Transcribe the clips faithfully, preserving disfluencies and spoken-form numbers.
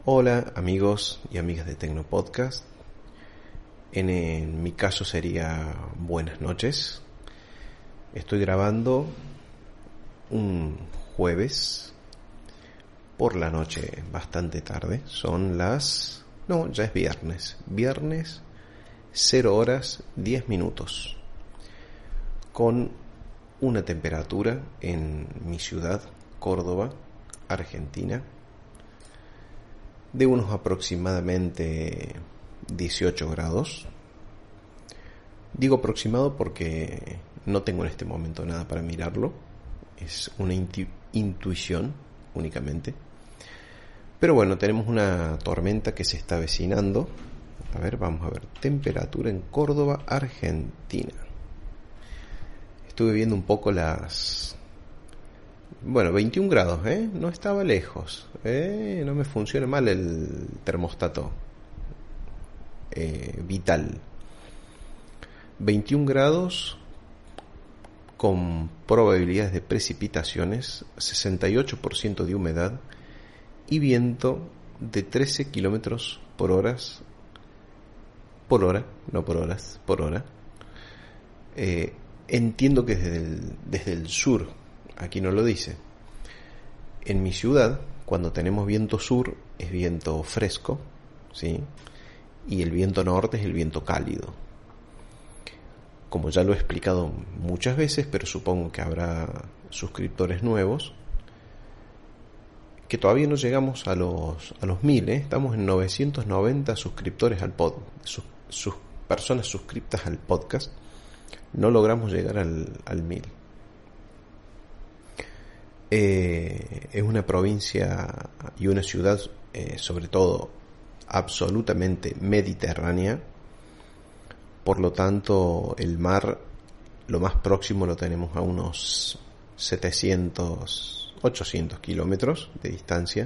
Hola amigos y amigas de Tecnopodcast. En, en mi caso sería buenas noches. Estoy grabando un jueves por la noche, bastante tarde. Son las... no, ya es viernes. Viernes, cero horas diez minutos. Con una temperatura en mi ciudad, Córdoba, Argentina, de unos aproximadamente dieciocho grados. Digo aproximado porque no tengo en este momento nada para mirarlo. Es una intu- intuición únicamente. Pero bueno, tenemos una tormenta que se está avecinando. A ver, vamos a ver. Temperatura en Córdoba, Argentina. Estuve viendo un poco las... Bueno, veintiún grados, ¿eh? No estaba lejos, ¿eh? No me funciona mal el termostato eh, vital. veintiún grados con probabilidades de precipitaciones, sesenta y ocho por ciento de humedad y viento de trece kilómetros por hora, por hora, no por horas, por hora. Eh, entiendo que desde el, desde el sur. Aquí no lo dice. En mi ciudad, cuando tenemos viento sur, es viento fresco, ¿sí? Y el viento norte es el viento cálido. Como ya lo he explicado muchas veces, pero supongo que habrá suscriptores nuevos, que todavía no llegamos a los a los mil, ¿eh? Estamos en novecientos noventa suscriptores al pod, sus, sus personas suscriptas al podcast. No logramos llegar al, al mil. Eh, es una provincia y una ciudad, eh, sobre todo, absolutamente mediterránea. Por lo tanto, el mar, lo más próximo lo tenemos a unos setecientos, ochocientos kilómetros de distancia.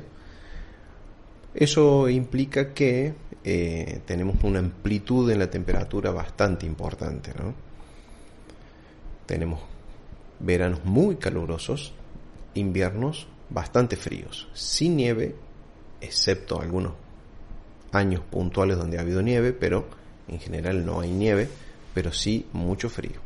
Eso implica que eh, tenemos una amplitud en la temperatura bastante importante, ¿no? Tenemos veranos muy calurosos, inviernos bastante fríos, sin nieve, excepto algunos años puntuales donde ha habido nieve, pero en general no hay nieve, pero sí mucho frío.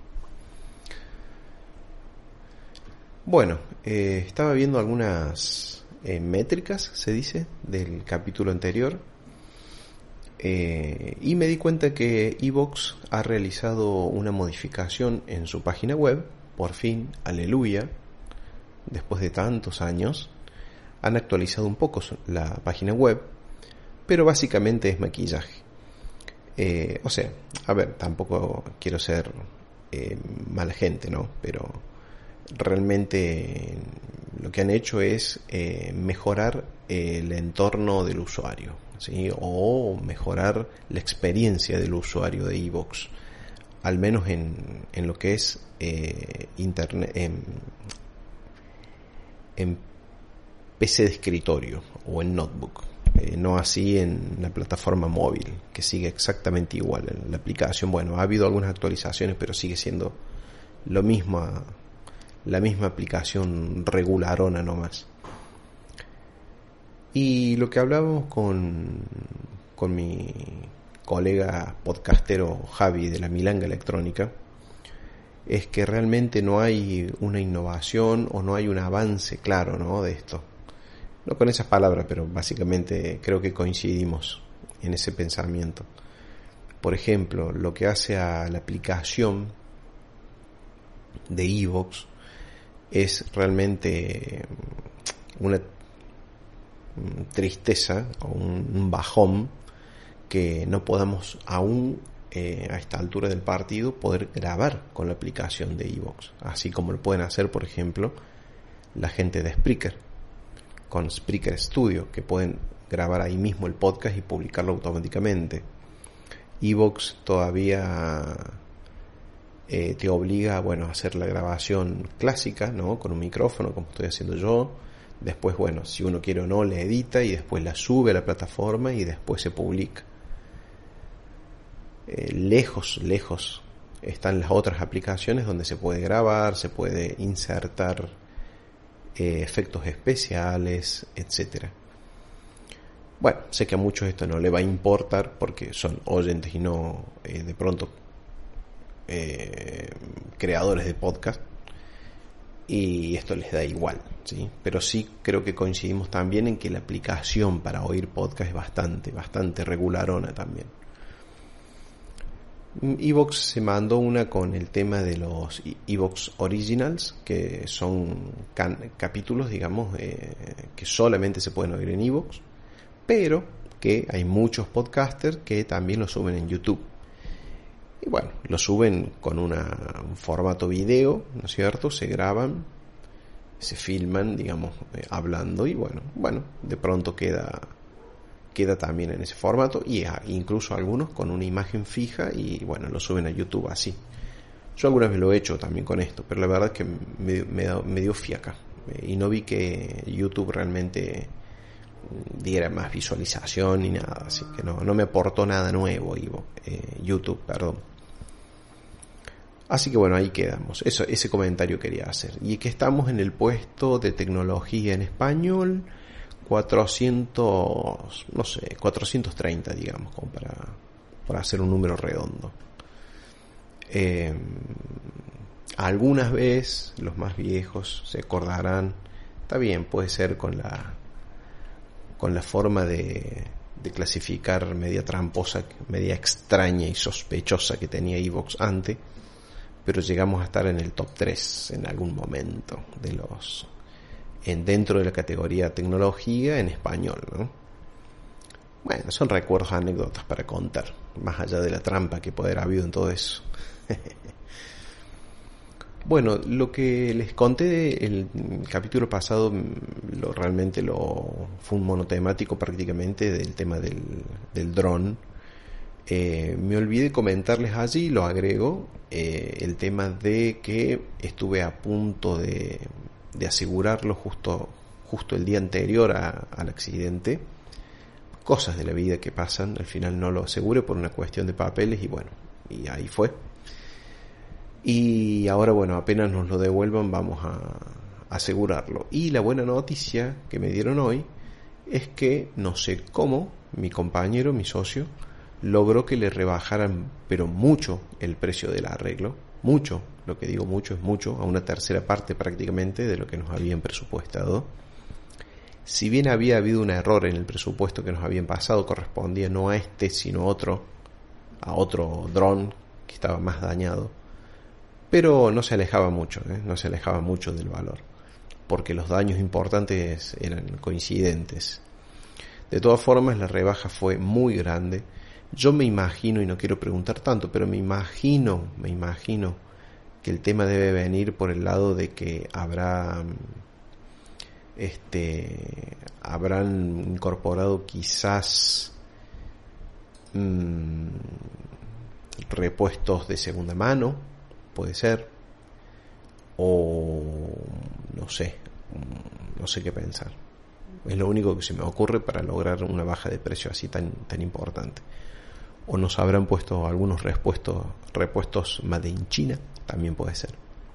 Bueno, eh, estaba viendo algunas eh, métricas, se dice, del capítulo anterior, eh, y me di cuenta que iVoox ha realizado una modificación en su página web, por fin, aleluya. Después de tantos años, han actualizado un poco la página web, pero básicamente es maquillaje. Eh, o sea, a ver, tampoco quiero ser eh, mala gente, ¿no? Pero realmente lo que han hecho es eh, mejorar el entorno del usuario, ¿sí? O mejorar la experiencia del usuario de iVoox, al menos en, en lo que es eh, internet. En, en P C de escritorio o en notebook, eh, no así en la plataforma móvil, que sigue exactamente igual. En la aplicación, bueno, ha habido algunas actualizaciones, pero sigue siendo lo mismo, la misma aplicación regularona nomás. Y lo que hablábamos con, con mi colega podcastero Javi de la Milanga Electrónica, es que realmente no hay una innovación o no hay un avance claro, ¿no?, de esto. No con esas palabras, pero básicamente creo que coincidimos en ese pensamiento. Por ejemplo, lo que hace a la aplicación de iVoox es realmente una tristeza o un bajón que no podamos aún Eh, a esta altura del partido poder grabar con la aplicación de iVoox, así como lo pueden hacer, por ejemplo, la gente de Spreaker con Spreaker Studio, que pueden grabar ahí mismo el podcast y publicarlo automáticamente. iVoox todavía eh, te obliga, bueno, a hacer la grabación clásica, ¿no?, con un micrófono, como estoy haciendo yo. Después, bueno, si uno quiere o no, le edita y después la sube a la plataforma y después se publica. Eh, lejos, lejos están las otras aplicaciones donde se puede grabar, se puede insertar eh, efectos especiales, etcétera. Bueno, sé que a muchos esto no le va a importar porque son oyentes y no eh, de pronto eh, creadores de podcast, y esto les da igual, ¿sí? Pero sí creo que coincidimos también en que la aplicación para oír podcast es bastante, bastante regularona también. Evox se mandó una con el tema de los Evox Originals, que son can- capítulos, digamos, eh, que solamente se pueden oír en Evox, pero que hay muchos podcasters que también lo suben en YouTube. Y bueno, lo suben con una, un formato video, ¿no es cierto? Se graban, se filman, digamos, eh, hablando, y bueno, bueno, de pronto queda... queda también en ese formato, y incluso algunos con una imagen fija, y bueno, lo suben a YouTube así. Yo alguna vez lo he hecho también con esto, pero la verdad es que me, me, me dio fiaca, y no vi que YouTube realmente diera más visualización ni nada, así que no, no me aportó nada nuevo eh, YouTube, perdón. Así que bueno, ahí quedamos. Eso, ese comentario quería hacer. Y que estamos en el puesto de tecnología en español cuatrocientos, no sé, cuatrocientos treinta, digamos, como para, para hacer un número redondo. Eh, algunas veces los más viejos se acordarán, está bien, puede ser con la con la forma de, de clasificar media tramposa, media extraña y sospechosa que tenía Evox antes, pero llegamos a estar en el top tres en algún momento de los en dentro de la categoría tecnología en español, ¿no? Bueno, son recuerdos, anécdotas para contar, más allá de la trampa que puede haber habido en todo eso. Bueno, lo que les conté el capítulo pasado, lo realmente lo fue un monotemático prácticamente del tema del, del dron. Eh, me olvidé comentarles allí, lo agrego, eh, el tema de que estuve a punto de, de asegurarlo justo, justo el día anterior a, al accidente. Cosas de la vida que pasan, al final no lo aseguré por una cuestión de papeles, y bueno, y ahí fue. Y ahora, bueno, apenas nos lo devuelvan vamos a, a asegurarlo. Y la buena noticia que me dieron hoy es que no sé cómo mi compañero, mi socio, logró que le rebajaran, pero mucho, el precio del arreglo. Mucho, lo que digo mucho es mucho, a una tercera parte prácticamente de lo que nos habían presupuestado. Si bien había habido un error en el presupuesto que nos habían pasado, correspondía no a este, sino a otro, a otro dron que estaba más dañado. Pero no se alejaba mucho, ¿eh? no se alejaba mucho del valor, porque los daños importantes eran coincidentes. De todas formas, la rebaja fue muy grande. Yo me imagino, y no quiero preguntar tanto, pero me imagino, me imagino que el tema debe venir por el lado de que habrá, este, habrán incorporado quizás mmm, repuestos de segunda mano. Puede ser, o no sé, no sé qué pensar. Es lo único que se me ocurre para lograr una baja de precio así tan, tan importante. O nos habrán puesto algunos repuestos, repuestos made in China, también puede ser.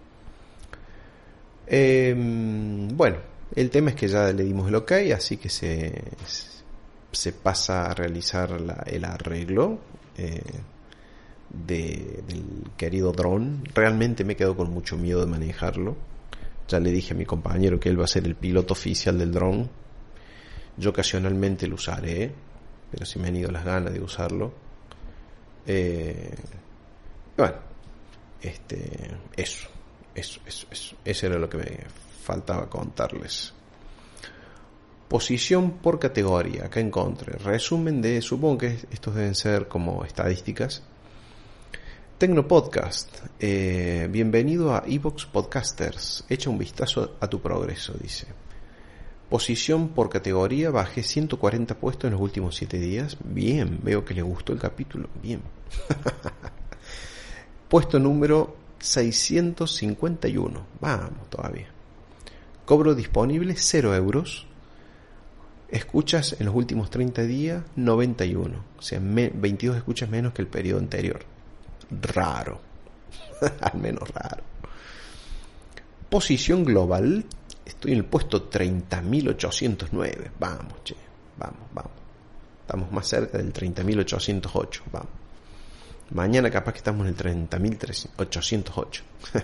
Eh, bueno, el tema es que ya le dimos el ok, así que se, se pasa a realizar la, el arreglo. Eh, De, del querido dron. Realmente me he quedado con mucho miedo de manejarlo. Ya le dije a mi compañero que él va a ser el piloto oficial del dron. Yo ocasionalmente lo usaré, pero si me han ido las ganas de usarlo. Eh, bueno, este, eso, eso, eso, eso, eso era lo que me faltaba contarles. Posición por categoría. Acá encontré resumen de, supongo que estos deben ser como estadísticas. Tecnopodcast, eh, bienvenido a Evox Podcasters, echa un vistazo a tu progreso, dice. Posición por categoría, bajé ciento cuarenta puestos en los últimos siete días, bien, veo que le gustó el capítulo, bien. Puesto número seiscientos cincuenta y uno, vamos todavía. Cobro disponible cero euros, escuchas en los últimos treinta días noventa y uno, o sea, me, veintidós escuchas menos que el periodo anterior. Raro, al menos raro. Posición global, estoy en el puesto treinta mil ochocientos nueve. Vamos, che, vamos, vamos. Estamos más cerca del treinta mil ochocientos ocho. Vamos. Mañana capaz que estamos en el treinta mil ochocientos ocho.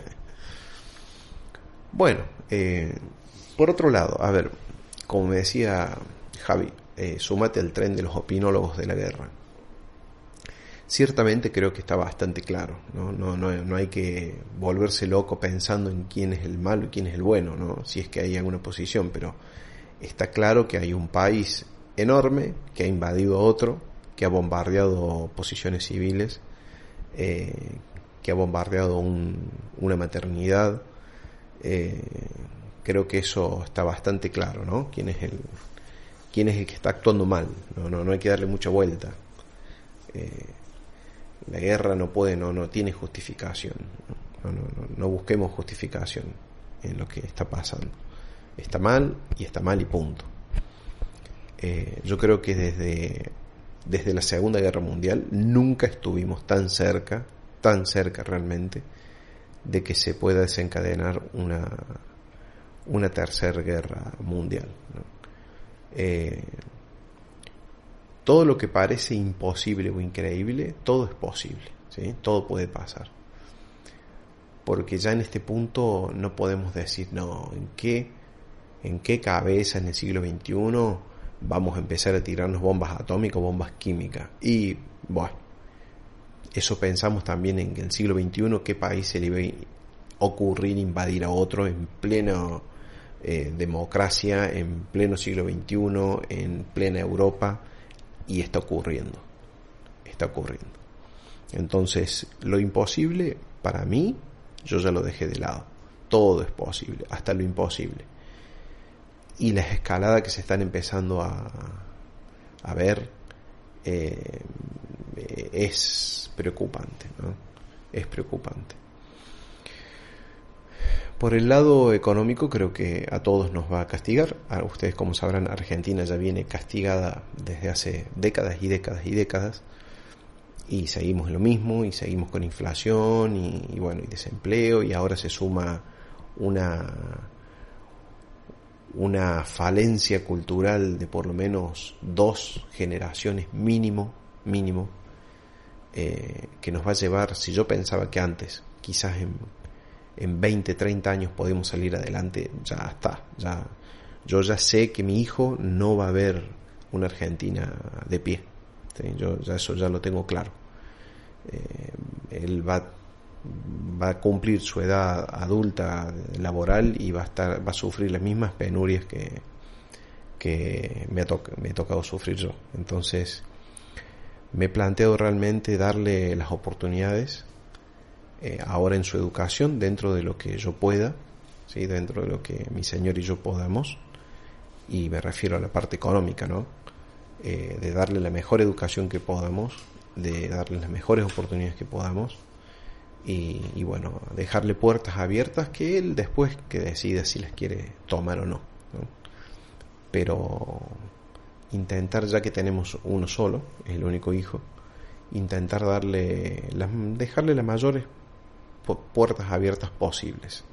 Bueno, eh, por otro lado, a ver, como me decía Javi, eh, súmate al tren de los opinólogos de la guerra. Ciertamente creo que está bastante claro, ¿no? No, no, no hay que volverse loco pensando en quién es el malo y quién es el bueno, ¿no? Si es que hay alguna posición, pero está claro que hay un país enorme que ha invadido a otro, que ha bombardeado posiciones civiles, eh, que ha bombardeado un, una maternidad. Eh, creo que eso está bastante claro, ¿no? Quién es el, quién es el que está actuando mal, no, no, no hay que darle mucha vuelta. Eh, La guerra no puede, no, no tiene justificación. No, no, no, no busquemos justificación en lo que está pasando. Está mal y está mal y punto. Eh, yo creo que desde, desde la Segunda Guerra Mundial nunca estuvimos tan cerca, tan cerca realmente, de que se pueda desencadenar una, una tercera guerra mundial, ¿no? Eh, Todo lo que parece imposible o increíble, todo es posible, ¿sí? Todo puede pasar. Porque ya en este punto no podemos decir, no, ¿en qué, en qué cabeza en el siglo veintiuno vamos a empezar a tirarnos bombas atómicas o bombas químicas? Y, bueno, eso pensamos también en el siglo veintiuno, qué país se le iba a ocurrir invadir a otro en plena eh, democracia, en pleno siglo veintiuno, en plena Europa. Y está ocurriendo, está ocurriendo. Entonces, lo imposible, para mí, yo ya lo dejé de lado. Todo es posible, hasta lo imposible. Y las escaladas que se están empezando a, a ver eh, es preocupante, ¿no? Es preocupante. Por el lado económico, creo que a todos nos va a castigar. A ustedes, como sabrán, Argentina ya viene castigada desde hace décadas y décadas y décadas. Y seguimos en lo mismo, y seguimos con inflación, y, y bueno, y desempleo, y ahora se suma una, una falencia cultural de por lo menos dos generaciones mínimo, mínimo, eh, que nos va a llevar, si yo pensaba que antes, quizás en en veinte, treinta años podemos salir adelante, ya está, ya, yo ya sé que mi hijo no va a ver una Argentina de pie, ¿sí? Yo ya eso ya lo tengo claro. Eh, él va, va a cumplir su edad adulta laboral y va a estar, va a sufrir las mismas penurias que, que me ha, to- me he tocado sufrir yo. Entonces, me he planteado realmente darle las oportunidades Eh, ahora en su educación, dentro de lo que yo pueda, ¿sí? Dentro de lo que mi señor y yo podamos, y me refiero a la parte económica, ¿no? Eh, de darle la mejor educación que podamos, de darle las mejores oportunidades que podamos, y, y bueno, dejarle puertas abiertas que él después que decida si las quiere tomar o no, ¿no? Pero intentar, ya que tenemos uno solo, es el único hijo, intentar darle, las, dejarle las mayores puertas abiertas posibles.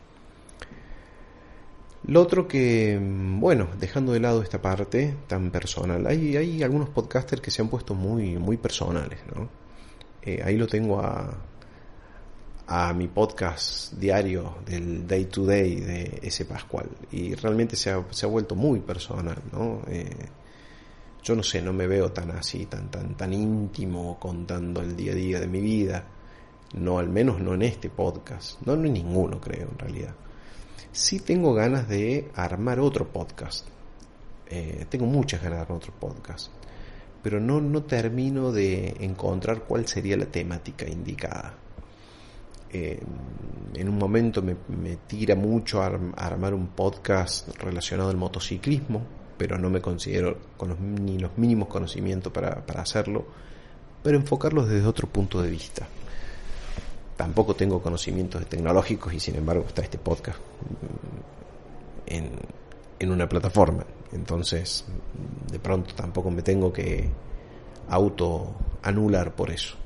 Lo otro que, bueno, dejando de lado esta parte tan personal, hay, hay algunos podcasters que se han puesto muy, muy personales, ¿no? Eh, ahí lo tengo a, a mi podcast diario del Day to Day de ese Pascual, y realmente se ha, se ha vuelto muy personal, ¿no? Eh, yo no sé, no me veo tan así, tan, tan, tan íntimo contando el día a día de mi vida. No, al menos no en este podcast. No, no en ninguno, creo, en realidad. Sí tengo ganas de armar otro podcast. Eh, tengo muchas ganas de armar otro podcast. Pero no, no termino de encontrar cuál sería la temática indicada. Eh, en un momento me, me tira mucho a armar un podcast relacionado al motociclismo, pero no me considero con los, ni los mínimos conocimientos para, para hacerlo, pero enfocarlo desde otro punto de vista. Tampoco tengo conocimientos tecnológicos y sin embargo está este podcast en, en una plataforma. Entonces, de pronto tampoco me tengo que auto anular por eso.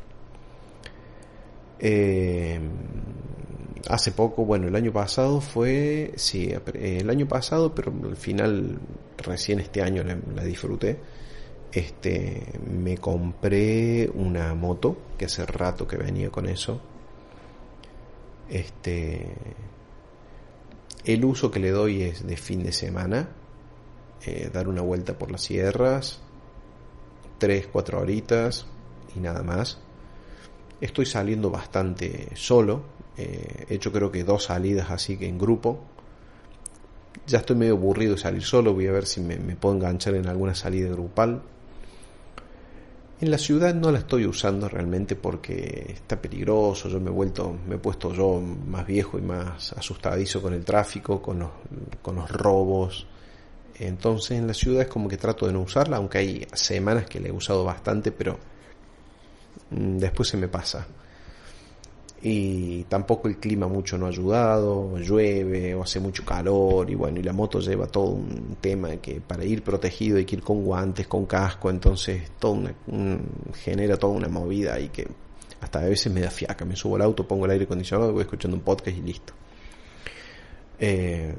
Eh, hace poco, bueno, el año pasado fue, sí, el año pasado, pero al final recién este año la, la disfruté. Este, me compré una moto, que hace rato que venía con eso. Este, el uso que le doy es de fin de semana, eh, dar una vuelta por las sierras, tres, cuatro horitas y nada más. Estoy saliendo bastante solo, eh, he hecho creo que dos salidas así que en grupo. Ya estoy medio aburrido de salir solo, voy a ver si me, me puedo enganchar en alguna salida grupal. En la ciudad no la estoy usando realmente porque está peligroso. Yo me he vuelto, me he puesto yo más viejo y más asustadizo con el tráfico, con los, con los robos. Entonces en la ciudad es como que trato de no usarla, aunque hay semanas que la he usado bastante, pero mmm, después se me pasa. Y tampoco el clima mucho no ha ayudado, llueve o hace mucho calor y bueno, y la moto lleva todo un tema que para ir protegido hay que ir con guantes, con casco, entonces todo una, un, genera toda una movida y que hasta a veces me da fiaca. Me subo al auto, pongo el aire acondicionado, voy escuchando un podcast y listo. Eh,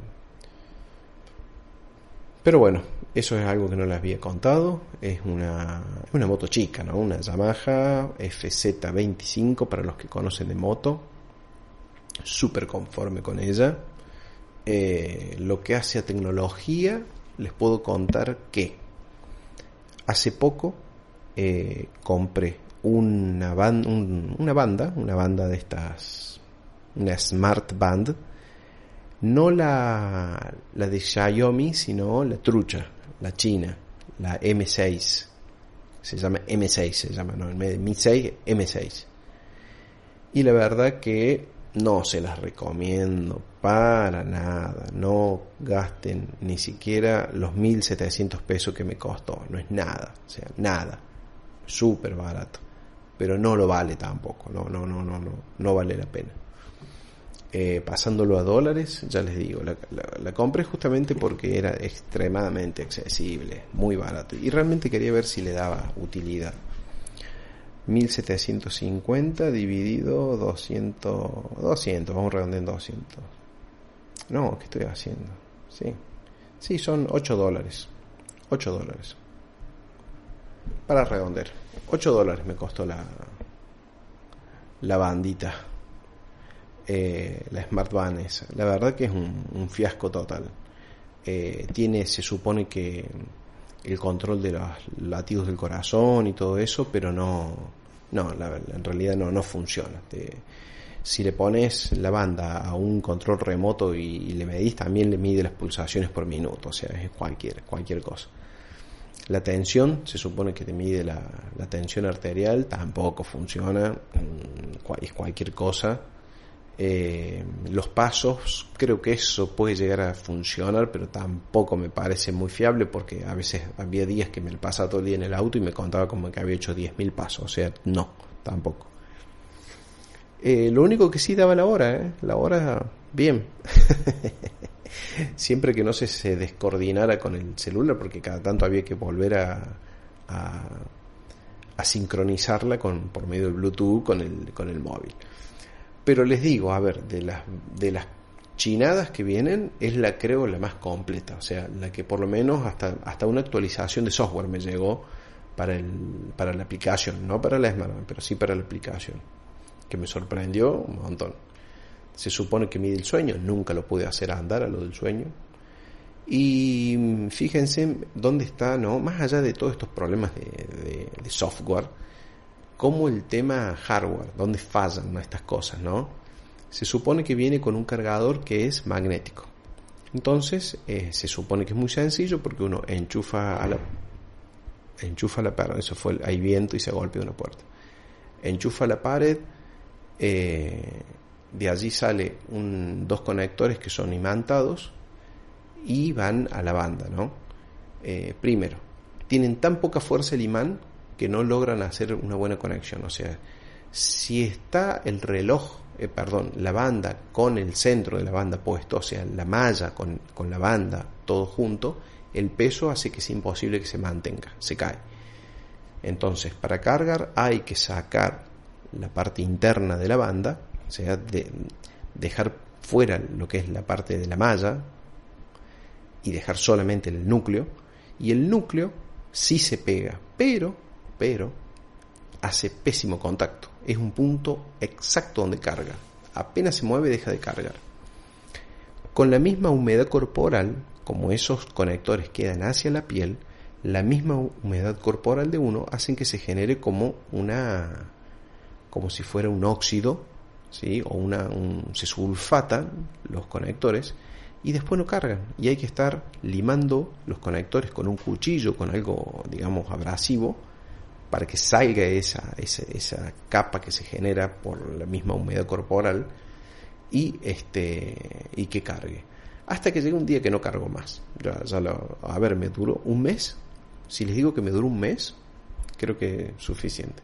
pero bueno, eso es algo que no les había contado. Es una, una moto chica, ¿no? Una Yamaha F Z veinticinco para los que conocen de moto. Súper conforme con ella. Eh, lo que hace a tecnología, les puedo contar que hace poco eh, compré una, ban- un, una banda, una banda de estas, una Smart Band. No la, la de Xiaomi, sino la trucha, la china, la M seis. Se llama M seis, se llama, no, Mi seis, M seis. Y la verdad que no se las recomiendo para nada. No gasten ni siquiera los mil setecientos pesos que me costó. No es nada, o sea, nada. Súper barato. Pero no lo vale tampoco, no, no, no, no, no, no vale la pena. Eh, pasándolo a dólares, ya les digo, la, la, la compré justamente porque era extremadamente accesible, muy barato y realmente quería ver si le daba utilidad. Mil setecientos cincuenta dividido doscientos, doscientos, vamos a redondear en doscientos. No, ¿qué estoy haciendo? Sí, sí, son ocho dólares, ocho dólares para redondear. ocho dólares me costó la la bandita. Eh, la Smart Van esa. La verdad que es un, un fiasco total. Eh, tiene, se supone que el control de los latidos del corazón y todo eso, pero no, no, la, en realidad no, no funciona. Te, si le pones la banda a un control remoto y, y le medís, también le mide las pulsaciones por minuto, o sea, es cualquier, cualquier cosa. La tensión, se supone que te mide la, la tensión arterial, tampoco funciona, es cualquier cosa. Eh, los pasos, creo que eso puede llegar a funcionar, pero tampoco me parece muy fiable porque a veces había días que me lo pasaba todo el día en el auto y me contaba como que había hecho diez mil pasos, o sea, no, tampoco. Eh, lo único que sí daba la hora, ¿eh? La hora, bien. Siempre que no se, se descoordinara con el celular, porque cada tanto había que volver a, a, a sincronizarla con, por medio del Bluetooth con el, con el móvil. Pero les digo, a ver, de las, de las chinadas que vienen, es la, creo, la más completa. O sea, la que por lo menos hasta, hasta una actualización de software me llegó para, el, para la aplicación. No para la smartphone, pero sí para la aplicación. Que me sorprendió un montón. Se supone que mide el sueño. Nunca lo pude hacer andar a lo del sueño. Y fíjense dónde está, ¿no? Más allá de todos estos problemas de, de, de software, como el tema hardware, dónde fallan, ¿no?, estas cosas, ¿no? Se supone que viene con un cargador que es magnético. Entonces, eh, se supone que es muy sencillo porque uno enchufa a la enchufa la pared, eso fue, hay viento y se golpea una puerta. Enchufa la pared, eh, de allí sale un, dos conectores que son imantados y van a la banda, ¿no? Eh, primero, tienen tan poca fuerza el imán que no logran hacer una buena conexión. O sea, si está el reloj, eh, perdón, la banda con el centro de la banda puesto, o sea, la malla con, con la banda, todo junto, el peso hace que sea imposible que se mantenga, se cae. Entonces, para cargar hay que sacar la parte interna de la banda, o sea, de, dejar fuera lo que es la parte de la malla y dejar solamente el núcleo, y el núcleo sí se pega, pero, pero, hace pésimo contacto. Es un punto exacto donde carga. Apenas se mueve, deja de cargar. Con la misma humedad corporal, como esos conectores quedan hacia la piel, la misma humedad corporal de uno hacen que se genere como una, como si fuera un óxido, ¿sí? O una, un, se sulfatan los conectores y después no cargan. Y hay que estar limando los conectores con un cuchillo, con algo, digamos, abrasivo, para que salga esa, esa, esa capa que se genera por la misma humedad corporal y, este, y que cargue. Hasta que llegue un día que no cargo más. Ya, ya lo, a ver, me duró un mes. Si les digo que me duró un mes, creo que es suficiente.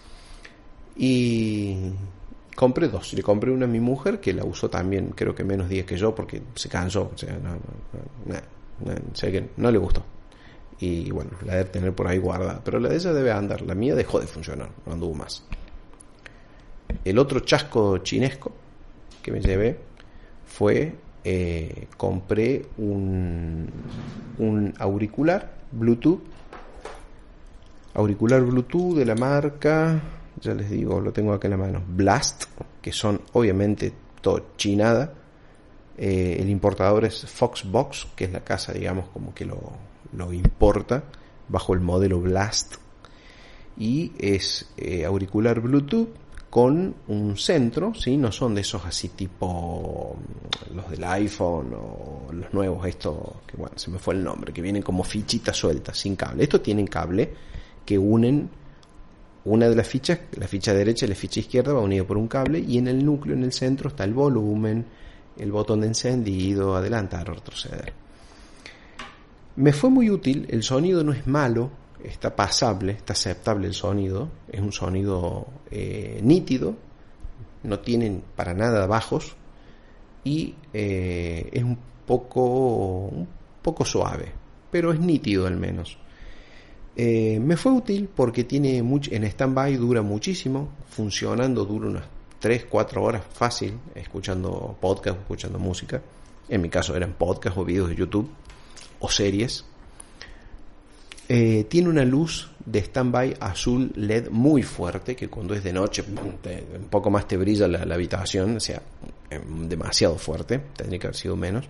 Y compré dos. Le compré una a mi mujer, que la usó también, creo que menos días que yo, porque se cansó. O sea, no, no, no, no, o sea que no le gustó. Y bueno, la debe tener por ahí guardada. Pero la de ella debe andar. La mía dejó de funcionar, no anduvo más. El otro chasco chinesco que me llevé fue... Eh, compré un, un auricular Bluetooth. Auricular Bluetooth de la marca, ya les digo, lo tengo acá en la mano, Blast, que son obviamente todo chinada. Eh, el importador es Foxbox, que es la casa, digamos, como que lo, lo importa bajo el modelo Blast. Y es eh, auricular Bluetooth con un centro, ¿sí? No son de esos así tipo los del iPhone o los nuevos, estos, que bueno, se me fue el nombre, que vienen como fichitas sueltas, sin cable. Estos tienen cable que unen una de las fichas, la ficha derecha y la ficha izquierda va unida por un cable, y en el núcleo, en el centro, está el volumen, el botón de encendido, adelantar o retroceder. Me fue muy útil, el sonido no es malo, está pasable, está aceptable el sonido, es un sonido eh, nítido, no tienen para nada bajos y eh, es un poco un poco suave, pero es nítido al menos. Eh, me fue útil porque tiene mucho, en stand-by dura muchísimo, funcionando dura unas tres cuatro horas fácil, escuchando podcast, escuchando música. En mi caso eran podcasts o videos de YouTube o series. Eh, tiene una luz de stand-by azul L E D muy fuerte, que cuando es de noche te, un poco más te brilla la, la habitación, o sea, eh, demasiado fuerte, tendría que haber sido menos.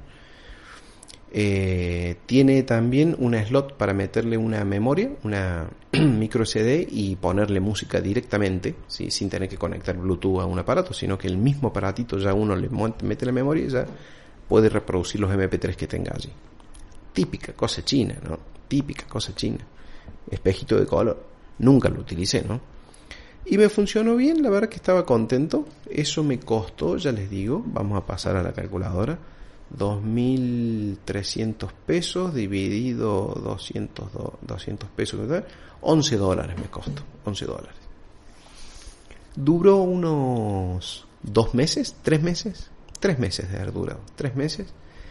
Eh, tiene también una slot para meterle una memoria, una micro S D, y ponerle música directamente, ¿sí? Sin tener que conectar Bluetooth a un aparato, sino que el mismo aparatito ya uno le mete la memoria y ya puede reproducir los eme pe tres que tenga allí. Típica cosa china, ¿no? Típica cosa china. Espejito de color. Nunca lo utilicé, ¿no? Y me funcionó bien, la verdad que estaba contento. Eso me costó, ya les digo, vamos a pasar a la calculadora, dos mil trescientos pesos dividido doscientos, doscientos pesos, once dólares me costó, once dólares. Duró unos dos meses, tres meses, tres meses de haber durado, tres meses.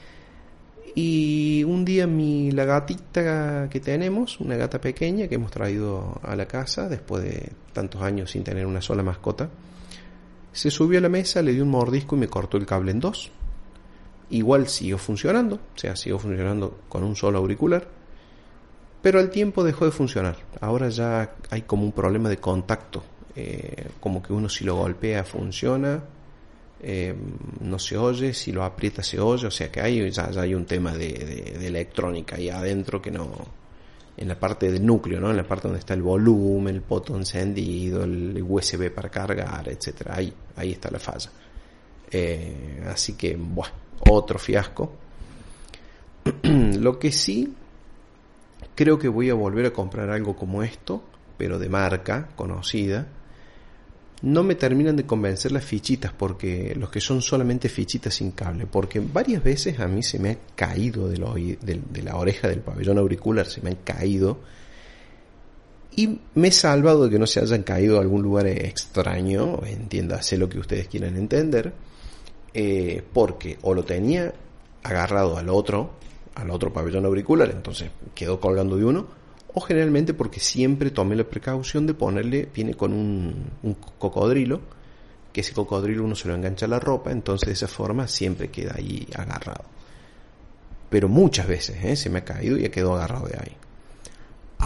Y un día mi, la gatita que tenemos, una gata pequeña que hemos traído a la casa después de tantos años sin tener una sola mascota, se subió a la mesa, le dio un mordisco y me cortó el cable en dos. Igual siguió funcionando, o sea, siguió funcionando con un solo auricular, pero al tiempo dejó de funcionar. Ahora ya hay como un problema de contacto, eh, como que uno si lo golpea funciona, eh, no se oye, si lo aprieta se oye, o sea que hay, ya, ya hay un tema de, de, de electrónica ahí adentro que no, en la parte del núcleo, ¿no? En la parte donde está el volumen, el botón encendido, el U S B para cargar, etcétera. Ahí, ahí está la falla. Eh, así que, bueno, otro fiasco. Lo que sí, creo que voy a volver a comprar algo como esto, pero de marca conocida. No me terminan de convencer las fichitas, porque los que son solamente fichitas sin cable, porque varias veces a mí se me ha caído de, lo, de, de la oreja del pabellón auricular, se me han caído, y me he salvado de que no se hayan caído a algún lugar extraño, entiéndase lo que ustedes quieran entender, eh, porque o lo tenía agarrado al otro, al otro pabellón auricular, entonces quedó colgando de uno, o generalmente porque siempre tomé la precaución de ponerle, viene con un, un cocodrilo, que ese cocodrilo uno se lo engancha a la ropa, entonces de esa forma siempre queda ahí agarrado. Pero muchas veces ¿eh? se me ha caído y ya quedó agarrado de ahí.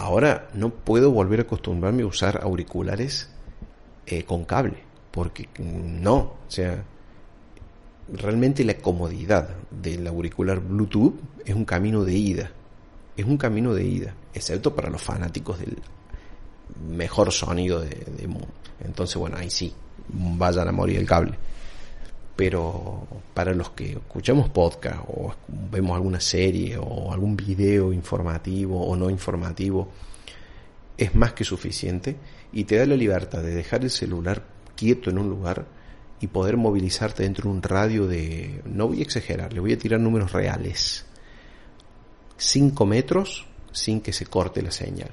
ahora no puedo volver a acostumbrarme a usar auriculares eh, con cable, porque no, o sea, realmente la comodidad del auricular Bluetooth es un camino de ida, es un camino de ida, excepto para los fanáticos del mejor sonido de, de entonces bueno, ahí sí, vayan a morir el cable. Pero para los que escuchamos podcast o vemos alguna serie o algún video informativo o no informativo, es más que suficiente y te da la libertad de dejar el celular quieto en un lugar y poder movilizarte dentro de un radio de, no voy a exagerar, le voy a tirar números reales, cinco metros sin que se corte la señal,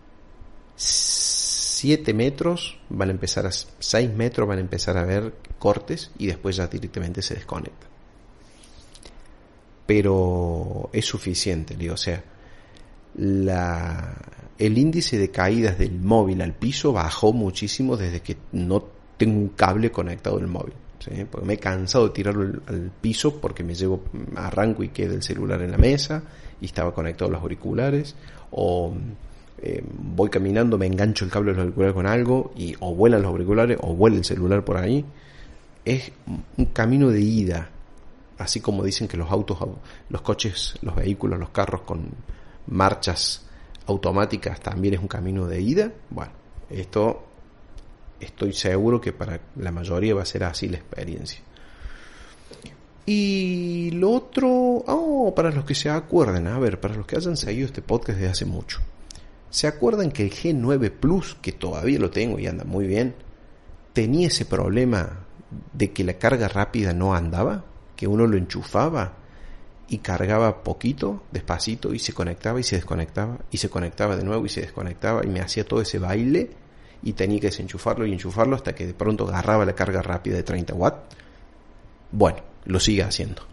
siete metros van a empezar a, seis metros van a empezar a ver cortes y después ya directamente se desconecta. Pero es suficiente, digo, o sea, la, el índice de caídas del móvil al piso bajó muchísimo desde que no tengo un cable conectado al móvil, ¿sí? Porque me he cansado de tirarlo al, al piso porque me llevo, arranco y queda el celular en la mesa y estaba conectado a los auriculares, o eh, voy caminando, me engancho el cable de los auriculares con algo y o vuelan los auriculares o vuela el celular por ahí. Es un camino de ida, así como dicen que los autos, los coches, los vehículos, los carros con marchas automáticas también es un camino de ida. Bueno, esto estoy seguro que para la mayoría va a ser así la experiencia. Y lo otro, oh, para los que se acuerdan, a ver, para los que hayan seguido este podcast desde hace mucho, ¿se acuerdan que el G nueve Plus, que todavía lo tengo y anda muy bien, tenía ese problema de que la carga rápida no andaba? Que uno lo enchufaba y cargaba poquito, despacito, y se conectaba y se desconectaba, y se conectaba de nuevo y se desconectaba, y me hacía todo ese baile, y tenía que desenchufarlo y enchufarlo hasta que de pronto agarraba la carga rápida de treinta watts. Bueno, lo sigue haciendo.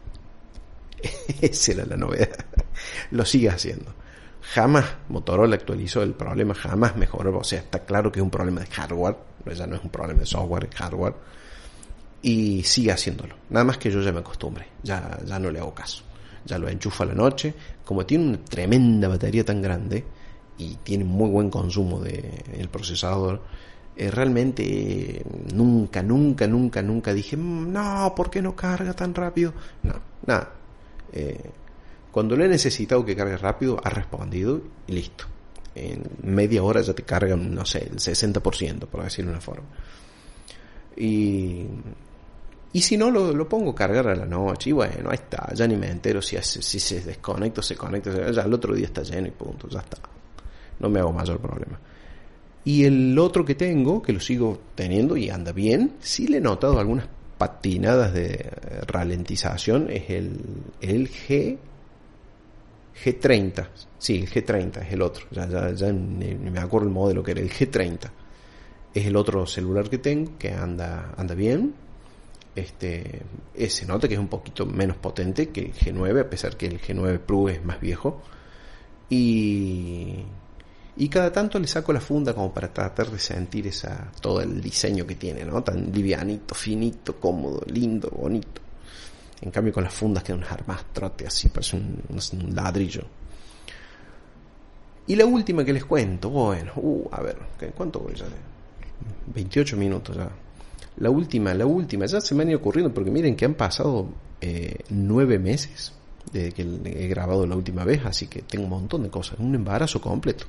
Esa era la novedad. Lo sigue haciendo. Jamás Motorola actualizó el problema, jamás mejoró. O sea, está claro que es un problema de hardware, ya no es un problema de software, es hardware. Y sigue haciéndolo. Nada más que yo ya me acostumbré, ya, ya no le hago caso. Ya lo enchufo a la noche. Como tiene una tremenda batería tan grande y tiene muy buen consumo de el procesador, eh, realmente eh, nunca, nunca, nunca, nunca dije, no, ¿por qué no carga tan rápido? No, nada. Eh, cuando lo he necesitado que cargue rápido, ha respondido y listo. En media hora ya te carga, no sé, el sesenta por ciento, por decirlo de una forma. Y, y si no, lo, lo pongo a cargar a la noche y bueno, ahí está, ya ni me entero si, hace, si se desconecta o se conecta, ya el otro día está lleno y punto, ya está. No me hago mayor problema. Y el otro que tengo, que lo sigo teniendo y anda bien, sí le he notado algunas patinadas de ralentización, es el, el G, G treinta. Sí, el G treinta es el otro. Ya, ya, ya ni, ni me acuerdo el modelo que era, el G treinta. Es el otro celular que tengo, que anda, anda bien. Este, se nota que es un poquito menos potente que el G nueve, a pesar que el G nueve Plus es más viejo. Y... Y cada tanto le saco la funda como para tratar de sentir esa, todo el diseño que tiene, ¿no? Tan livianito, finito, cómodo, lindo, bonito. En cambio con las fundas queda un armastrote así, parece un, un ladrillo. Y la última que les cuento, bueno, uh, a ver, ¿cuánto voy ya? veintiocho minutos ya. La última, la última, ya se me han ido ocurriendo, porque miren que han pasado eh, nueve meses desde que he grabado la última vez, así que tengo un montón de cosas, un embarazo completo.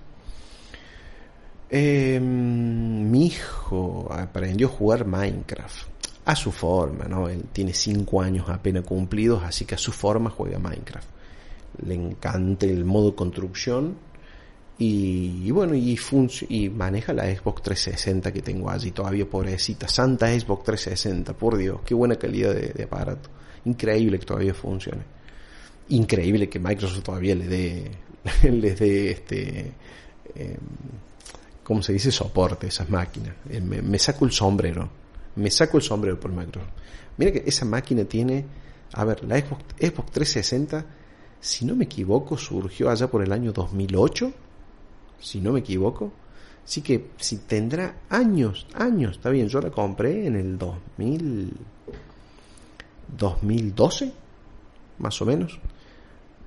Eh, mi hijo aprendió a jugar Minecraft a su forma, ¿no? Él tiene cinco años apenas cumplidos, así que a su forma juega Minecraft. Le encanta el modo construcción y, y bueno, y, func- y maneja la Xbox trescientos sesenta que tengo allí todavía, pobrecita, santa Xbox trescientos sesenta, por Dios, qué buena calidad de, de aparato. Increíble que todavía funcione. Increíble que Microsoft todavía le dé, les dé este... Eh, ¿cómo se dice? Soporte a esas máquinas. Me, me saco el sombrero. Me saco el sombrero por Microsoft. Mira que esa máquina tiene... A ver, la Xbox, Xbox trescientos sesenta, si no me equivoco, surgió allá por el año dos mil ocho. Si no me equivoco. Así que si tendrá años, años. Está bien, yo la compré en el dos mil, dos mil doce, más o menos.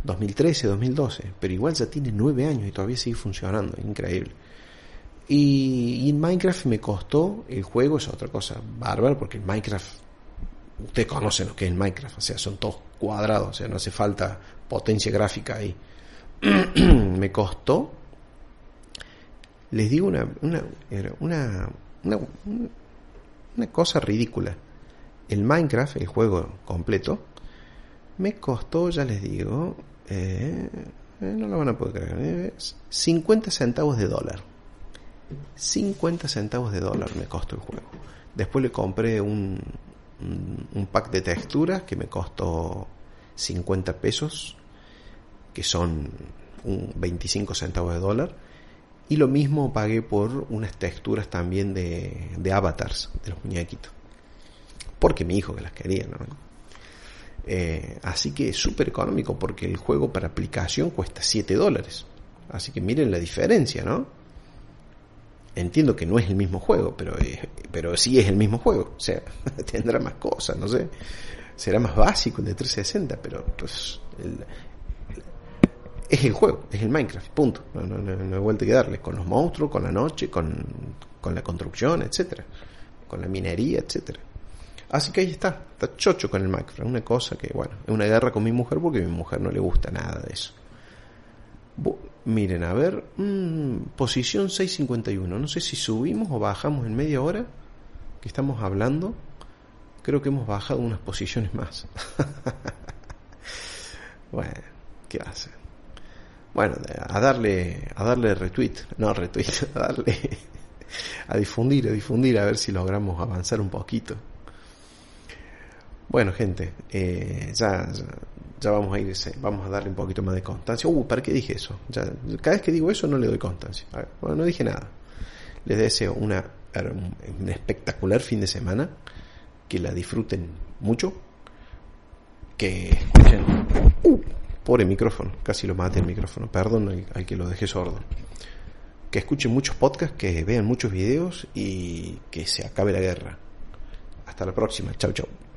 dos mil trece, dos mil doce, pero igual ya tiene nueve años y todavía sigue funcionando, increíble. Y, y en Minecraft me costó, el juego es otra cosa bárbara, porque el Minecraft, ustedes conocen lo que es el Minecraft, o sea, son todos cuadrados, o sea, no hace falta potencia gráfica ahí. Me costó, les digo una una, una una una cosa ridícula. El Minecraft, el juego completo, me costó, ya les digo, eh, eh, no lo van a poder creer, eh, cincuenta centavos de dólar. cincuenta centavos de dólar me costó el juego. Después le compré un, un, un pack de texturas que me costó cincuenta pesos, que son un veinticinco centavos de dólar. Y lo mismo pagué por unas texturas también de, de avatars, de los muñequitos. Porque mi hijo que las quería, ¿no? Eh, así que es súper económico, porque el juego para aplicación cuesta siete dólares. Así que miren la diferencia, ¿no? Entiendo que no es el mismo juego, pero, eh, pero sí es el mismo juego. O sea, tendrá más cosas, no sé. Será más básico el de trescientos sesenta, pero pues, el, el, es el juego, es el Minecraft, punto. No, no, no, no hay vuelta que darle. Con los monstruos, con la noche, con, con la construcción, etcétera, con la minería, etcétera. Así que ahí está, está chocho con el Minecraft. Una cosa que, bueno, es una guerra con mi mujer, porque a mi mujer no le gusta nada de eso. Bo- Miren, a ver, mmm, posición seiscientos cincuenta y uno. No sé si subimos o bajamos en media hora que estamos hablando. Creo que hemos bajado unas posiciones más. Bueno, ¿qué hace? Bueno, a darle, a darle retweet, no retweet, a darle, a difundir, a difundir, a ver si logramos avanzar un poquito. Bueno, gente, eh, ya, ya, ya vamos a ir, vamos a darle un poquito más de constancia. Uh, ¿para qué dije eso? Ya, cada vez que digo eso no le doy constancia. A ver, bueno, no dije nada. Les deseo una, un espectacular fin de semana, que la disfruten mucho, que escuchen. Uh, pobre micrófono, casi lo maté el micrófono. Perdón al, al que lo dejé sordo. Que escuchen muchos podcasts, que vean muchos videos y que se acabe la guerra. Hasta la próxima. Chau, chau.